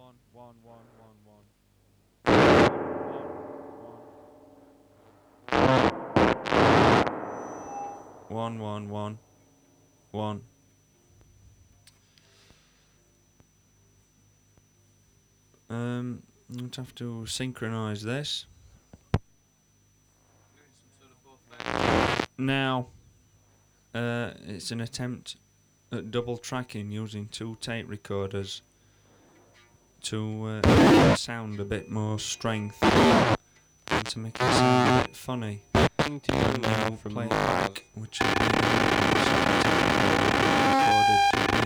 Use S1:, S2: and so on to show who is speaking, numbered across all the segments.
S1: One. I'd have to synchronise this. Now, it's an attempt at double tracking using 2 tape recorders to sound a bit more strength and to make it sound a bit funny.
S2: To you now from
S1: play it
S2: Mars.
S1: back, which has been recorded.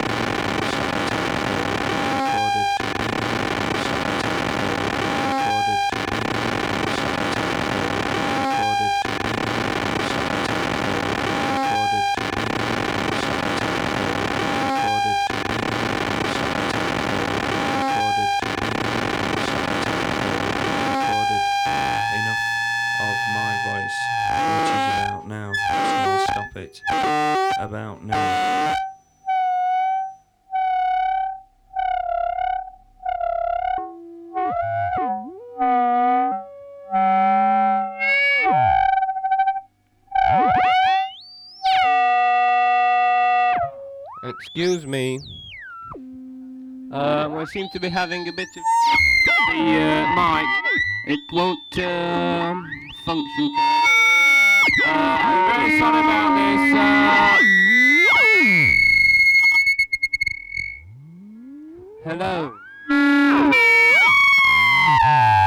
S1: About now.
S2: Excuse me. We seem to be having a bit of the mic. It won't function. I'm very sorry about this. Hello.